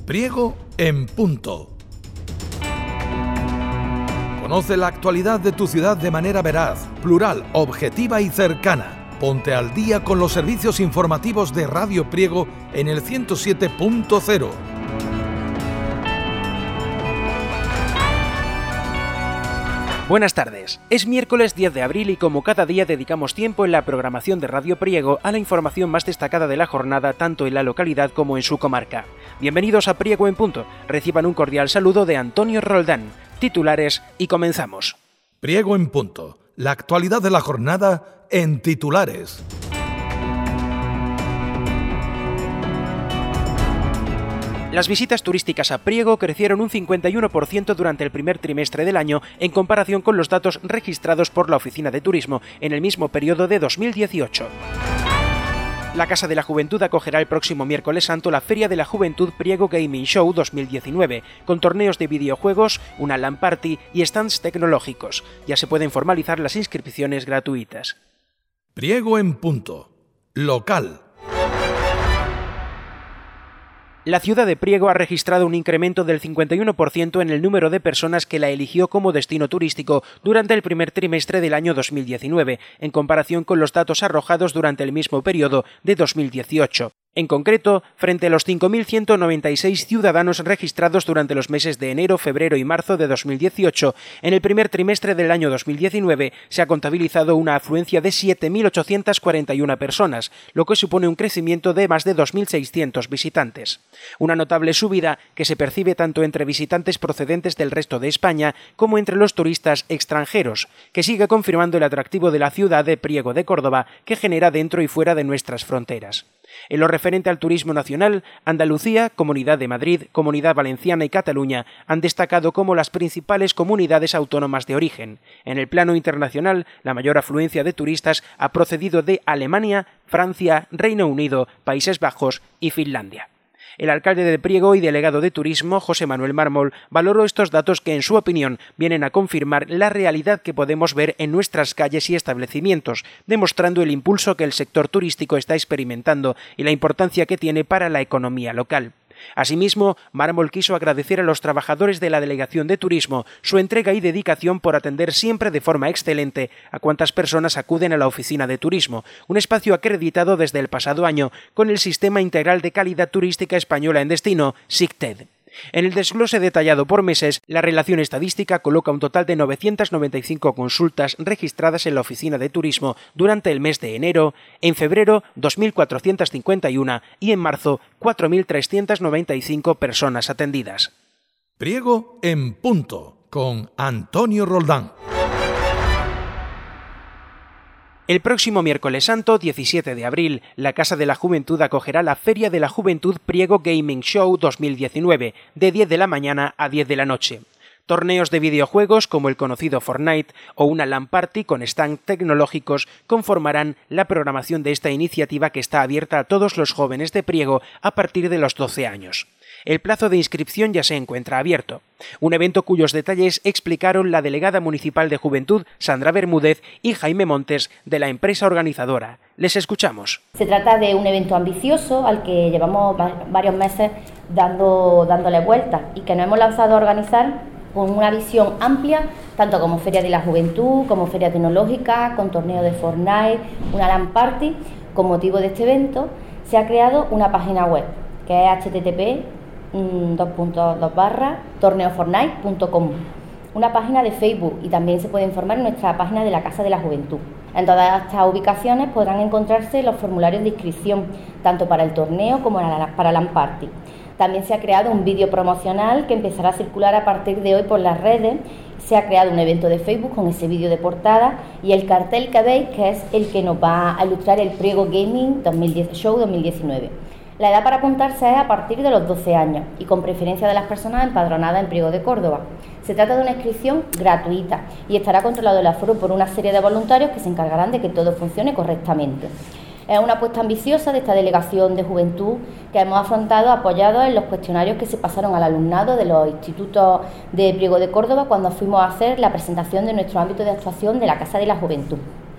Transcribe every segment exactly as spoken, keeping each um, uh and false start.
Priego en Punto. Conoce la actualidad de tu ciudad de manera veraz, plural, objetiva y cercana. Ponte al día con los servicios informativos de Radio Priego en el ciento siete punto cero. Buenas tardes. Es miércoles diez de abril y como cada día dedicamos tiempo en la programación de Radio Priego a la información más destacada de la jornada tanto en la localidad como en su comarca. Bienvenidos a Priego en Punto. Reciban un cordial saludo de Antonio Roldán. Titulares y comenzamos. Priego en Punto. La actualidad de la jornada en titulares. Las visitas turísticas a Priego crecieron un cincuenta y uno por ciento durante el primer trimestre del año en comparación con los datos registrados por la Oficina de Turismo en el mismo periodo de dos mil dieciocho. La Casa de la Juventud acogerá el próximo miércoles santo la Feria de la Juventud Priego Gaming Show dos mil diecinueve, con torneos de videojuegos, una LAN party y stands tecnológicos. Ya se pueden formalizar las inscripciones gratuitas. Priego en Punto. Local. La ciudad de Priego ha registrado un incremento del cincuenta y uno por ciento en el número de personas que la eligió como destino turístico durante el primer trimestre del año dos mil diecinueve, en comparación con los datos arrojados durante el mismo periodo de dos mil dieciocho. En concreto, frente a los cinco mil ciento noventa y seis ciudadanos registrados durante los meses de enero, febrero y marzo de dos mil dieciocho, en el primer trimestre del año dos mil diecinueve se ha contabilizado una afluencia de siete mil ochocientas cuarenta y una personas, lo que supone un crecimiento de más de dos mil seiscientos visitantes. Una notable subida que se percibe tanto entre visitantes procedentes del resto de España como entre los turistas extranjeros, que sigue confirmando el atractivo de la ciudad de Priego de Córdoba que genera dentro y fuera de nuestras fronteras. En lo referente al turismo nacional, Andalucía, Comunidad de Madrid, Comunidad Valenciana y Cataluña han destacado como las principales comunidades autónomas de origen. En el plano internacional, la mayor afluencia de turistas ha procedido de Alemania, Francia, Reino Unido, Países Bajos y Finlandia. El alcalde de Priego y delegado de Turismo, José Manuel Mármol, valoró estos datos que, en su opinión, vienen a confirmar la realidad que podemos ver en nuestras calles y establecimientos, demostrando el impulso que el sector turístico está experimentando y la importancia que tiene para la economía local. Asimismo, Mármol quiso agradecer a los trabajadores de la Delegación de Turismo su entrega y dedicación por atender siempre de forma excelente a cuantas personas acuden a la Oficina de Turismo, un espacio acreditado desde el pasado año con el Sistema Integral de Calidad Turística Española en Destino, SICTED. En el desglose detallado por meses, la relación estadística coloca un total de novecientas noventa y cinco consultas registradas en la Oficina de Turismo durante el mes de enero, en febrero dos mil cuatrocientas cincuenta y uno y en marzo cuatro mil trescientas noventa y cinco personas atendidas. Priego en Punto con Antonio Roldán. El próximo miércoles santo, diecisiete de abril, la Casa de la Juventud acogerá la Feria de la Juventud Priego Gaming Show dos mil diecinueve, de diez de la mañana a diez de la noche. Torneos de videojuegos como el conocido Fortnite o una LAN party con stands tecnológicos conformarán la programación de esta iniciativa que está abierta a todos los jóvenes de Priego a partir de los doce años. El plazo de inscripción ya se encuentra abierto. Un evento cuyos detalles explicaron la delegada municipal de Juventud, Sandra Bermúdez, y Jaime Montes, de la empresa organizadora. Les escuchamos. Se trata de un evento ambicioso al que llevamos varios meses dando, dándole vueltas y que nos hemos lanzado a organizar con una visión amplia, tanto como Feria de la Juventud, como Feria Tecnológica, con torneo de Fortnite, una LAN party. Con motivo de este evento se ha creado una página web que es hache te te pe dos punto dos barra torneo fortnite punto com, una página de Facebook y también se puede informar en nuestra página de la Casa de la Juventud. En todas estas ubicaciones podrán encontrarse los formularios de inscripción, tanto para el torneo como para LAN party. También se ha creado un vídeo promocional que empezará a circular a partir de hoy por las redes. Se ha creado un evento de Facebook con ese vídeo de portada y el cartel que veis, que es el que nos va a ilustrar el Priego Gaming Show dos mil diecinueve. La edad para apuntarse es a partir de los doce años y con preferencia de las personas empadronadas en Priego de Córdoba. Se trata de una inscripción gratuita y estará controlado el aforo por una serie de voluntarios que se encargarán de que todo funcione correctamente. Es una apuesta ambiciosa de esta Delegación de Juventud que hemos afrontado apoyados en los cuestionarios que se pasaron al alumnado de los institutos de Priego de Córdoba cuando fuimos a hacer la presentación de nuestro ámbito de actuación de la Casa de la Juventud.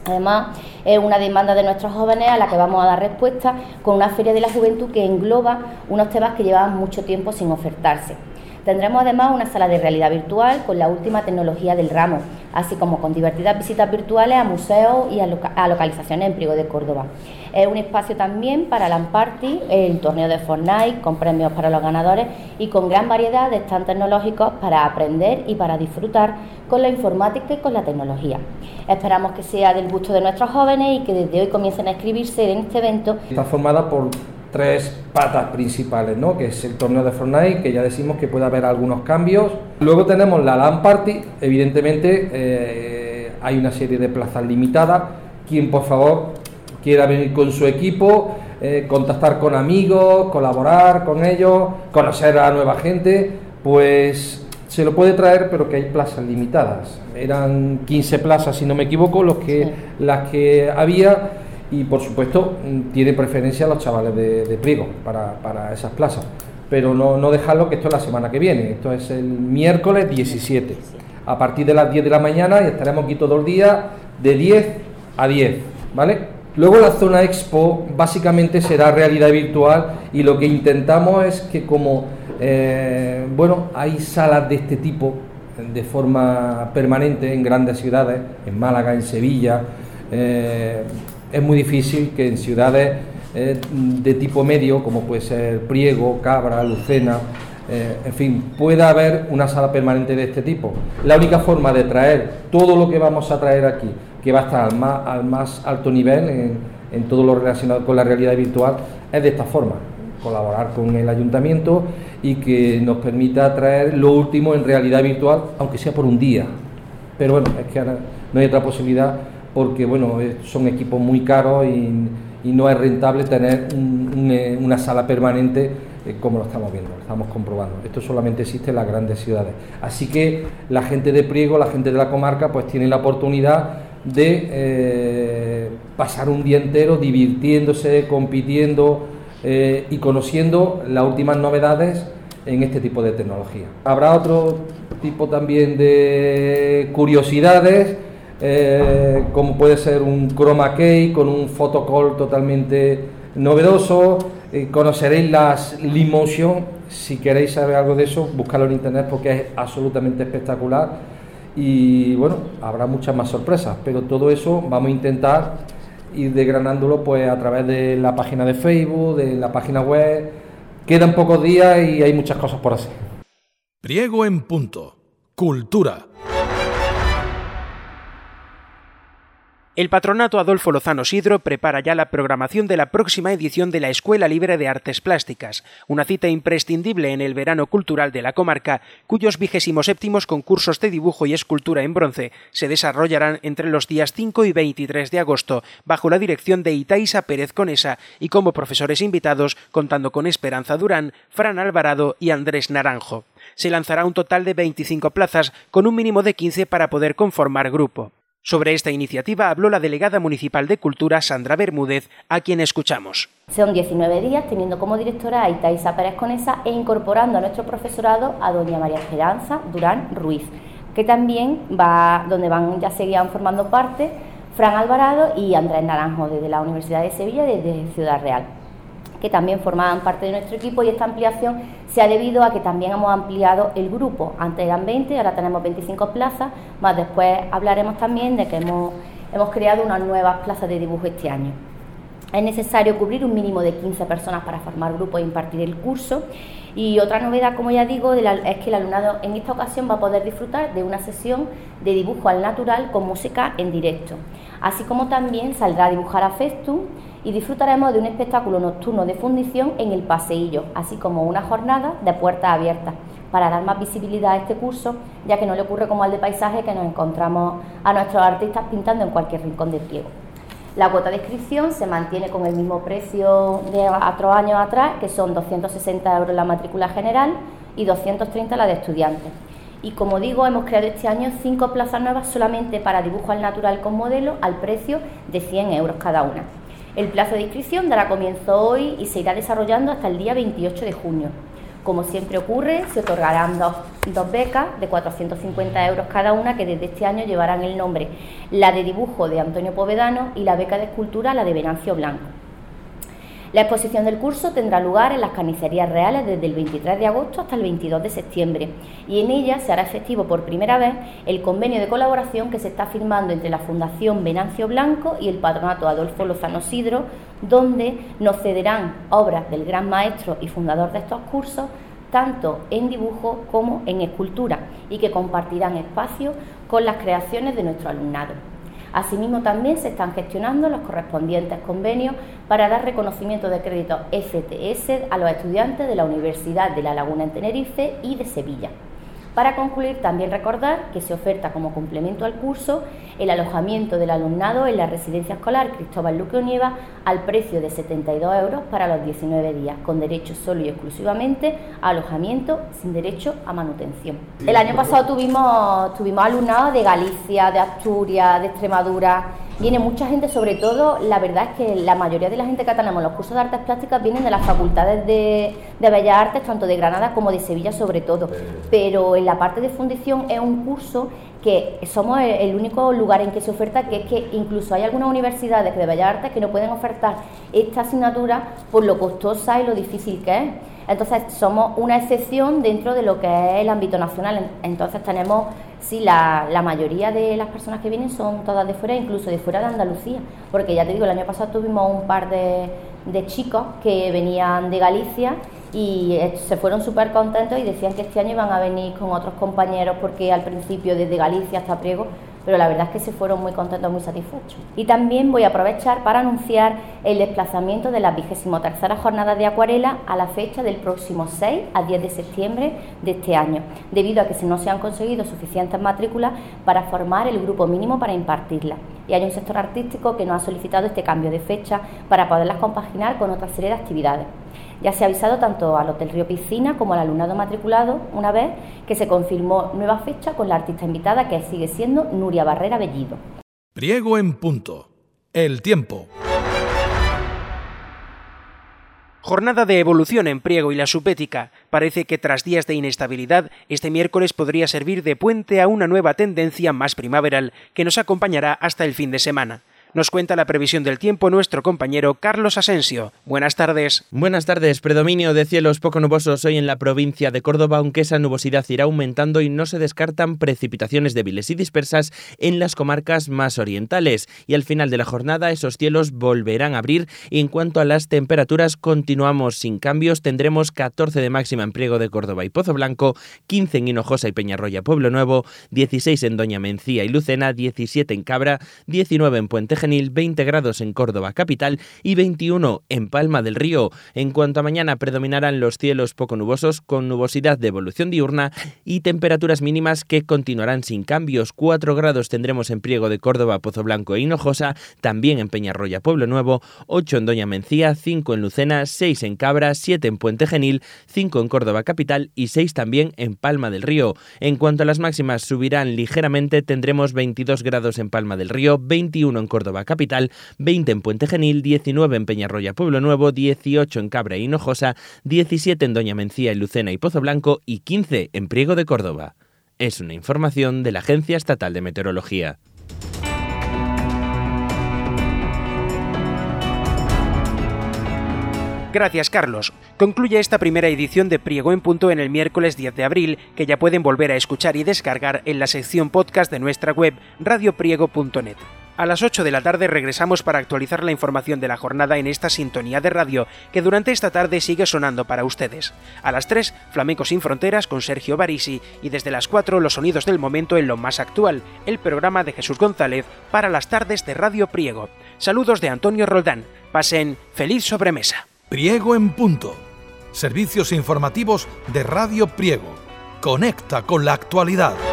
Además, es una demanda de nuestros jóvenes a la que vamos a dar respuesta con una Feria de la Juventud que engloba unos temas que llevaban mucho tiempo sin ofertarse. Tendremos además una sala de realidad virtual con la última tecnología del ramo, así como con divertidas visitas virtuales a museos y a, loca a localizaciones en Priego de Córdoba. Es un espacio también para LAN Party, el torneo de Fortnite, con premios para los ganadores y con gran variedad de stands tecnológicos para aprender y para disfrutar con la informática y con la tecnología. Esperamos que sea del gusto de nuestros jóvenes y que desde hoy comiencen a inscribirse en este evento. Está formada por tres patas principales, ¿no? Que es el torneo de Fortnite, que ya decimos que puede haber algunos cambios. Luego tenemos la LAN Party, evidentemente eh, hay una serie de plazas limitadas. Quien por favor quiera venir con su equipo, eh, contactar con amigos, colaborar con ellos, conocer a nueva gente, pues se lo puede traer, pero que hay plazas limitadas. Eran quince plazas, si no me equivoco, los que, sí. las que había. Y por supuesto tiene preferencia a los chavales de, de Priego para, para esas plazas, pero no, no dejarlo, que esto es la semana que viene, esto es el miércoles diecisiete, a partir de las diez de la mañana, y estaremos aquí todo el día de diez a diez, ¿vale? Luego la zona expo básicamente será realidad virtual, y lo que intentamos es que como eh, bueno, hay salas de este tipo de forma permanente en grandes ciudades, en Málaga, en Sevilla, eh, es muy difícil que en ciudades eh, de tipo medio, como puede ser Priego, Cabra, Lucena, eh, en fin, pueda haber una sala permanente de este tipo. La única forma de traer todo lo que vamos a traer aquí, que va a estar al más, al más alto nivel en, en todo lo relacionado con la realidad virtual, es de esta forma: colaborar con el ayuntamiento y que nos permita traer lo último en realidad virtual, aunque sea por un día. Pero bueno, es que ahora no hay otra posibilidad, porque bueno, son equipos muy caros y, y no es rentable tener un, un, una sala permanente eh, como lo estamos viendo, lo estamos comprobando. Esto solamente existe en las grandes ciudades. Así que la gente de Priego, la gente de la comarca, pues tiene la oportunidad de eh, pasar un día entero divirtiéndose, compitiendo eh, y conociendo las últimas novedades en este tipo de tecnología. Habrá otro tipo también de curiosidades, Eh, como puede ser un chroma key con un photocall totalmente novedoso. Eh, conoceréis las Leapmotion. Si queréis saber algo de eso, buscarlo en internet, porque es absolutamente espectacular. Y bueno, habrá muchas más sorpresas, pero todo eso vamos a intentar ir desgranándolo pues a través de la página de Facebook, de la página web. Quedan pocos días y hay muchas cosas por hacer. Priego en punto. Cultura. El Patronato Adolfo Lozano Sidro prepara ya la programación de la próxima edición de la Escuela Libre de Artes Plásticas, una cita imprescindible en el verano cultural de la comarca, cuyos vigésimo séptimos concursos de dibujo y escultura en bronce se desarrollarán entre los días cinco y veintitrés de agosto, bajo la dirección de Itaísa Pérez Conesa y como profesores invitados contando con Esperanza Durán, Fran Alvarado y Andrés Naranjo. Se lanzará un total de veinticinco plazas, con un mínimo de quince para poder conformar grupo. Sobre esta iniciativa habló la delegada municipal de Cultura, Sandra Bermúdez, a quien escuchamos. Son diecinueve días teniendo como directora a Itaísa Pérez Conesa e incorporando a nuestro profesorado a doña María Esperanza Durán Ruiz, que también va, donde van ya seguían formando parte Fran Alvarado y Andrés Naranjo desde la Universidad de Sevilla y desde Ciudad Real, que también formaban parte de nuestro equipo, y esta ampliación se ha debido a que también hemos ampliado el grupo. Antes eran veinte, ahora tenemos veinticinco plazas, más después hablaremos también de que hemos, hemos creado unas nuevas plazas de dibujo este año. Es necesario cubrir un mínimo de quince personas para formar grupo e impartir el curso. Y otra novedad, como ya digo, de la, es que el alumnado en esta ocasión va a poder disfrutar de una sesión de dibujo al natural con música en directo, así como también saldrá a dibujar a Festum y disfrutaremos de un espectáculo nocturno de fundición en el paseillo, así como una jornada de puertas abiertas, para dar más visibilidad a este curso, ya que no le ocurre como al de paisaje, que nos encontramos a nuestros artistas pintando en cualquier rincón de Priego. La cuota de inscripción se mantiene con el mismo precio de otros años atrás, que son doscientos sesenta euros la matrícula general y doscientos treinta la de estudiantes. Y como digo, hemos creado este año cinco plazas nuevas solamente para dibujo al natural con modelo, al precio de cien euros cada una. El plazo de inscripción dará comienzo hoy y se irá desarrollando hasta el día veintiocho de junio. Como siempre ocurre, se otorgarán dos, dos becas de cuatrocientos cincuenta euros cada una, que desde este año llevarán el nombre, la de dibujo de Antonio Povedano y la beca de escultura, la de Venancio Blanco. La exposición del curso tendrá lugar en las Carnicerías Reales desde el veintitrés de agosto hasta el veintidós de septiembre, y en ella se hará efectivo por primera vez el convenio de colaboración que se está firmando entre la Fundación Venancio Blanco y el Patronato Adolfo Lozano Sidro, donde nos cederán obras del gran maestro y fundador de estos cursos, tanto en dibujo como en escultura, y que compartirán espacio con las creaciones de nuestro alumnado. Asimismo, también se están gestionando los correspondientes convenios para dar reconocimiento de crédito F T S a los estudiantes de la Universidad de La Laguna en Tenerife y de Sevilla. Para concluir, también recordar que se oferta como complemento al curso el alojamiento del alumnado en la residencia escolar Cristóbal Luque Onieva al precio de setenta y dos euros para los diecinueve días, con derecho solo y exclusivamente a alojamiento, sin derecho a manutención. El año pasado tuvimos, tuvimos alumnado de Galicia, de Asturias, de Extremadura. Viene mucha gente, sobre todo, la verdad es que la mayoría de la gente que tenemos los cursos de artes plásticas vienen de las facultades de, de Bellas Artes, tanto de Granada como de Sevilla sobre todo, pero en la parte de fundición es un curso que somos el único lugar en que se oferta, que es que incluso hay algunas universidades de Bellas Artes que no pueden ofertar esta asignatura por lo costosa y lo difícil que es. Entonces somos una excepción dentro de lo que es el ámbito nacional. Entonces tenemos, sí, la, la mayoría de las personas que vienen son todas de fuera, incluso de fuera de Andalucía, porque ya te digo, el año pasado tuvimos un par de, de chicos que venían de Galicia y se fueron súper contentos y decían que este año iban a venir con otros compañeros, porque al principio desde Galicia hasta Priego, pero la verdad es que se fueron muy contentos, muy satisfechos. Y también voy a aprovechar para anunciar el desplazamiento de las vigésimo terceras jornadas de acuarela a la fecha del próximo seis a diez de septiembre de este año, debido a que no se han conseguido suficientes matrículas para formar el grupo mínimo para impartirlas. Y hay un sector artístico que nos ha solicitado este cambio de fecha para poderlas compaginar con otra serie de actividades. Ya se ha avisado tanto al Hotel Río Piscina como al alumnado matriculado una vez que se confirmó nueva fecha con la artista invitada, que sigue siendo Nuria Barrera Bellido. Priego en punto. El tiempo. Jornada de evolución en Priego y la Supética. Parece que tras días de inestabilidad, este miércoles podría servir de puente a una nueva tendencia más primaveral que nos acompañará hasta el fin de semana. Nos cuenta la previsión del tiempo nuestro compañero Carlos Asensio. Buenas tardes. Buenas tardes. Predominio de cielos poco nubosos hoy en la provincia de Córdoba, aunque esa nubosidad irá aumentando y no se descartan precipitaciones débiles y dispersas en las comarcas más orientales. Y al final de la jornada esos cielos volverán a abrir, y en cuanto a las temperaturas continuamos sin cambios. Tendremos catorce de máxima en Priego de Córdoba y Pozo Blanco, quince en Hinojosa y Peñarroya Pueblo Nuevo, dieciséis en Doña Mencía y Lucena, diecisiete en Cabra, diecinueve en Puente Genil, veinte grados en Córdoba capital y veintiuno en Palma del Río. En cuanto a mañana, predominarán los cielos poco nubosos con nubosidad de evolución diurna y temperaturas mínimas que continuarán sin cambios. cuatro grados tendremos en Priego de Córdoba, Pozo Blanco e Hinojosa, también en Peñarroya Pueblo Nuevo, ocho en Doña Mencía, cinco en Lucena, seis en Cabra, siete en Puente Genil, cinco en Córdoba capital y seis también en Palma del Río. En cuanto a las máximas, subirán ligeramente, tendremos veintidós grados en Palma del Río, veintiuno en Córdoba capital, veinte en Puente Genil, diecinueve en Peñarroya Pueblo Nuevo, dieciocho en Cabra y Hinojosa, diecisiete en Doña Mencía y Lucena y Pozo Blanco y quince en Priego de Córdoba. Es una información de la Agencia Estatal de Meteorología. Gracias, Carlos. Concluye esta primera edición de Priego en Punto en el miércoles diez de abril, que ya pueden volver a escuchar y descargar en la sección podcast de nuestra web radio priego punto net. A las ocho de la tarde regresamos para actualizar la información de la jornada en esta sintonía de radio que durante esta tarde sigue sonando para ustedes. A las tres, Flamenco sin Fronteras con Sergio Barisi, y desde las cuatro, los sonidos del momento en lo más actual, el programa de Jesús González para las tardes de Radio Priego. Saludos de Antonio Roldán. Pasen feliz sobremesa. Priego en punto. Servicios informativos de Radio Priego. Conecta con la actualidad.